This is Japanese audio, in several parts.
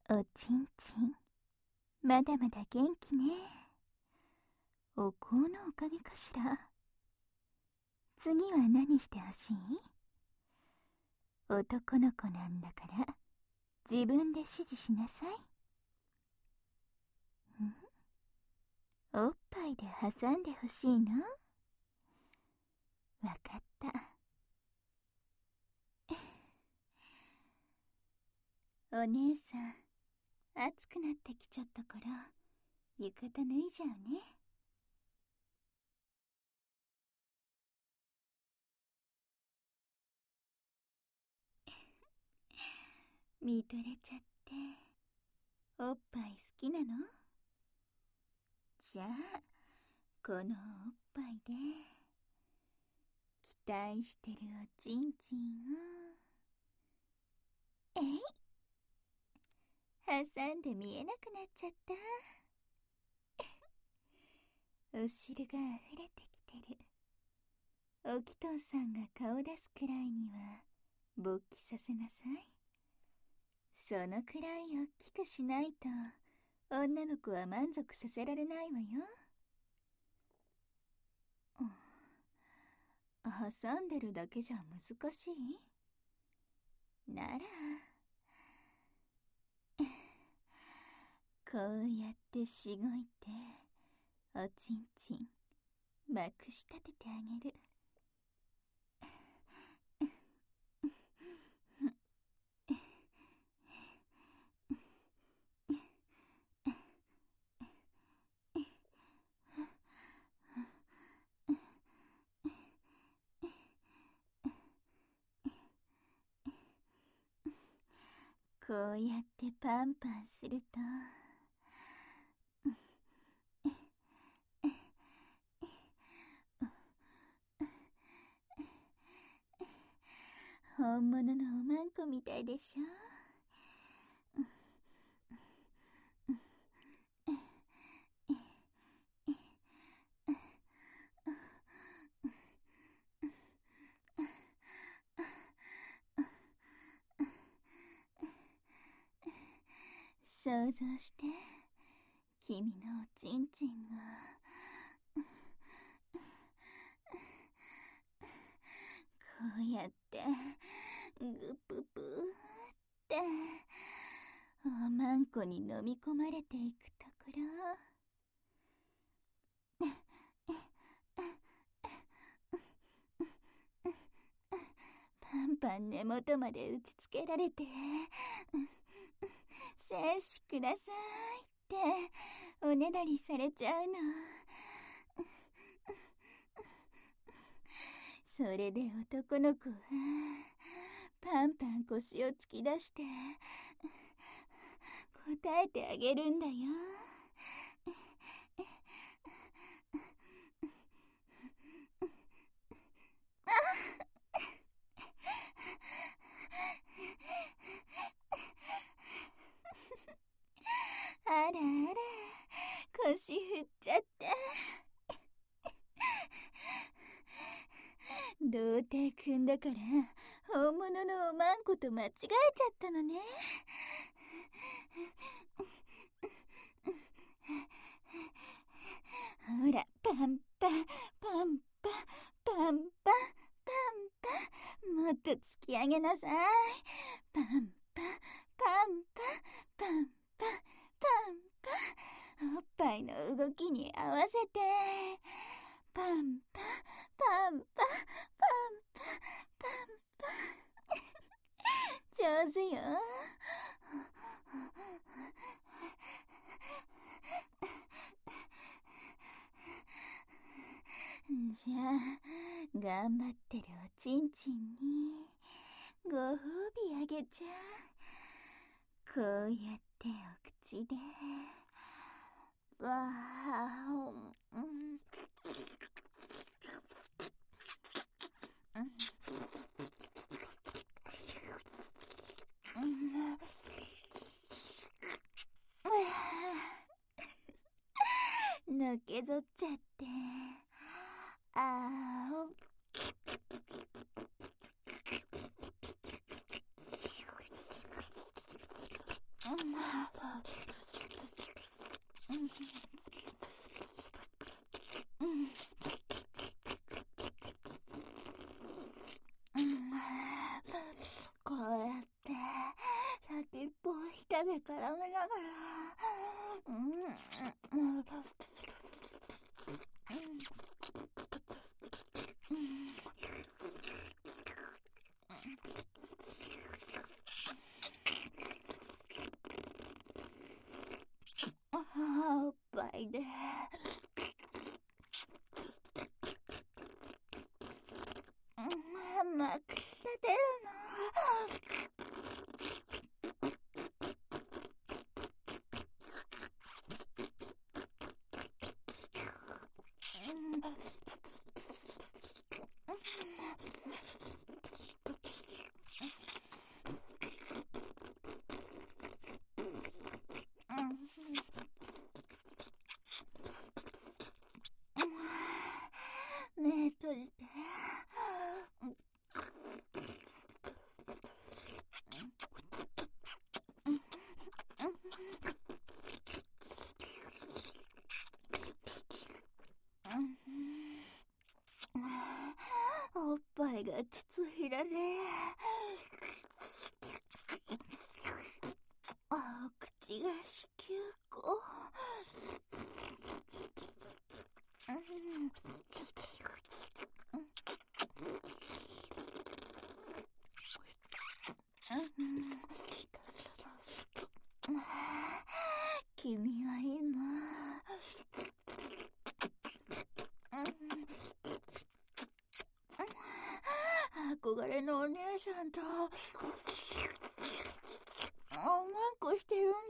おちんちん、まだまだ元気ね。お香のおかげかしら。次は何してほしい？男の子なんだから自分で指示しなさい。おっぱいで挟んでほしいの？わかった。お姉さん、暑くなってきちゃったから浴衣脱いじゃうね。見とれちゃっておっぱい好きなの？じゃあこのおっぱいで期待してるおちんちんを挟んで見えなくなっちゃった。お汁が溢れてきてる。おきとんさんが顔出すくらいには勃起させなさい。そのくらい大きくしないと女の子は満足させられないわよ。挟んでるだけじゃ難しい？ならこうやってしごいておちんちんまくし立ててあげる。こうやってパンパンすると本物のおまんこみたいでしょ。想像して、君のおちんちんがこうやってグププっておまんこに飲み込まれていくところ。パンパン根元まで打ちつけられて精子くださいっておねだりされちゃうの。それで男の子はパンパン腰を突き出して答えてあげるんだよ。あらあら、腰振っちゃった。童貞くんだから本物のおまんこと間違えちゃったのね。ほら、パンパンパンパンパンパンパンパン、もっと突き上げなさい。パンパンパンパンパンパンパンパン、おっぱいの動きに合わせてパンパンパンパンパンパンパンパン、上手よ。じゃあ頑張ってるおちんちんにご褒美あげちゃう。こうやってお口でわーお、のけぞっちゃってあーおこうやって先っぽを舌で絡めながらおっぱいでまくして出るの。目閉じて。おっぱいが筒ひらで口が子宮口。君は今憧れのお姉さんとおまんこしてるんだよ。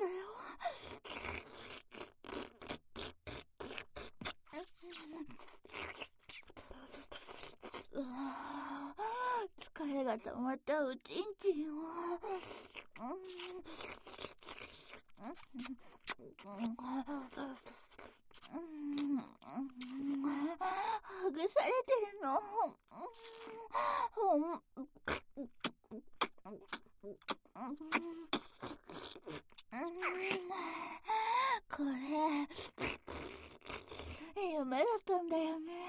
疲れが溜まったおちんちんをほぐされてるの。これ夢だったんだよね。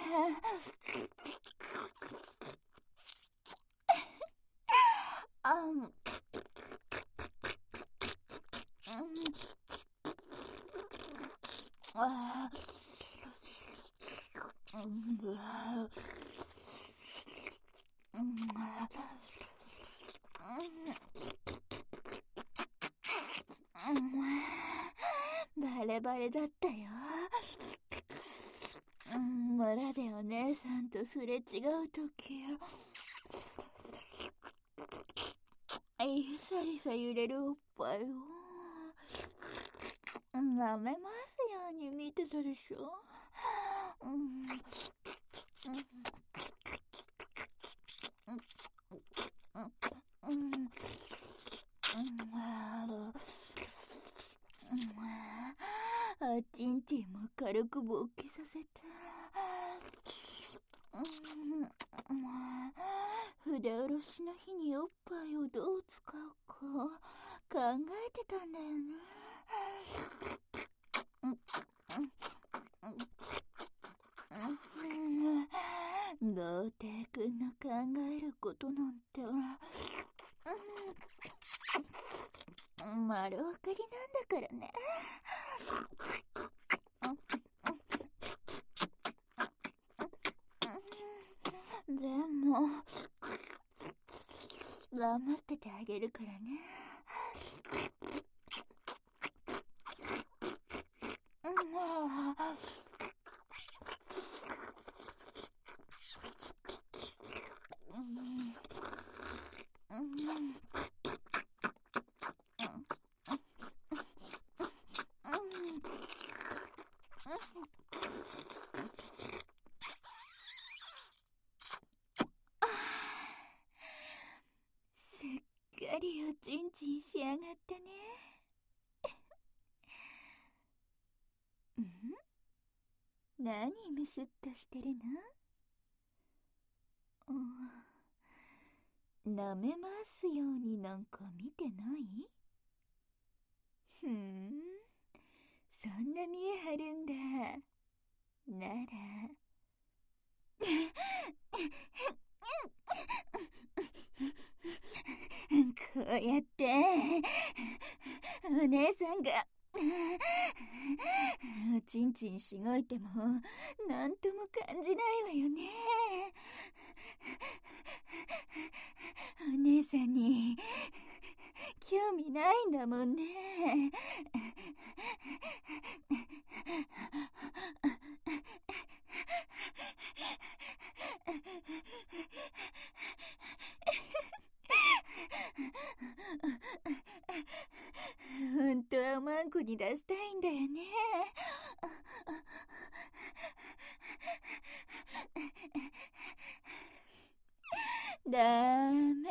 バレバレだったよ。村でお姉さんとすれ違うときゆさゆさ揺れるおっぱいを舐めますように見てたでしょ。おちんちんも軽く勃起させて筆下ろしの日におっぱいをどう使うか考えてたんだよね。童貞くんの考えることなんて丸分かりなんだからね。でも黙っててあげるからね。すっかりおちんちん仕上がったね。何ムスッとしてるの？舐めますようになんか見てない？そんなな見えはるんだ。ならこうやってお姉さんがおちんちんしごいてもなんとも感じないわよね。お姉さんに興味ないんだもんね。本当はおまんこに出したいんだよね。ダメ。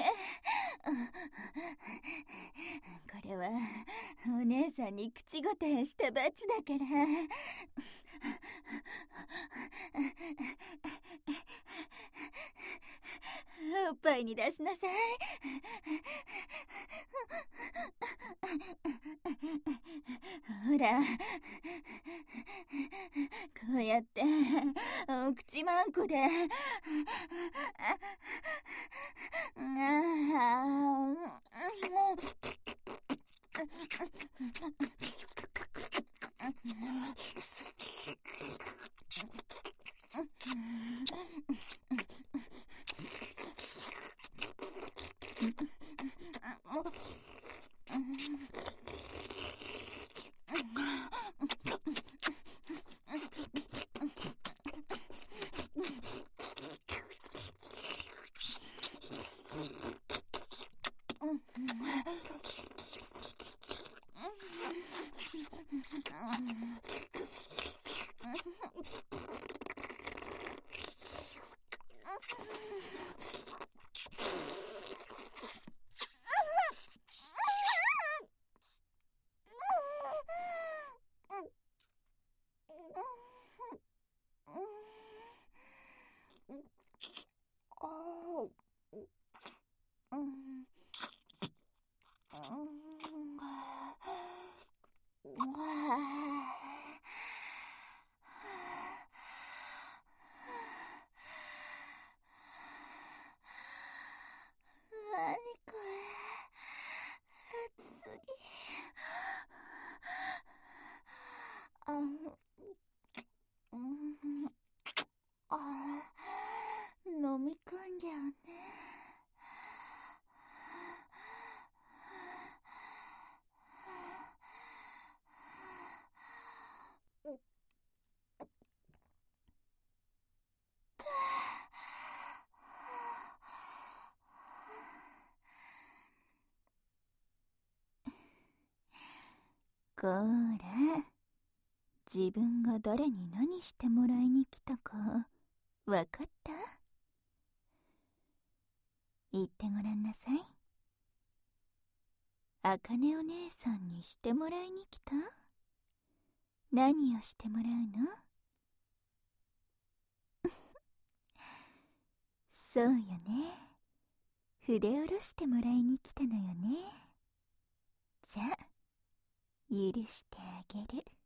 これはお姉さんに口答えした罰だから。おっぱいに出しなさい。ほら、こうやってお口まんこで飲み込んじゃうね。こーら、自分が誰に何してもらいに来たかわかった？言ってごらんなさい。あかねお姉さんにしてもらいに来た？何をしてもらうの？そうよね。筆下ろしてもらいに来たのよね。じゃあ、許してあげる。